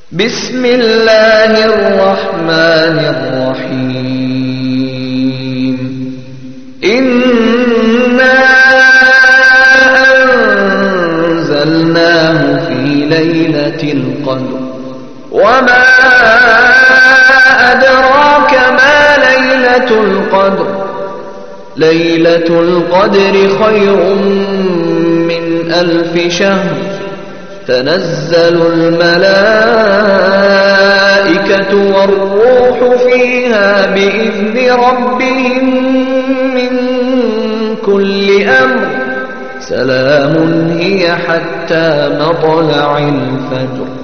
بسم الله الرحمن الرحيم إنا أنزلناه في ليلة القدر وما أدراك ما ليلة القدر ليلة القدر خير من 1000 شهر تنزل الملائكة والروح فيها بإذن ربهم من كل أمر سلام هي حتى مطلع الفجر.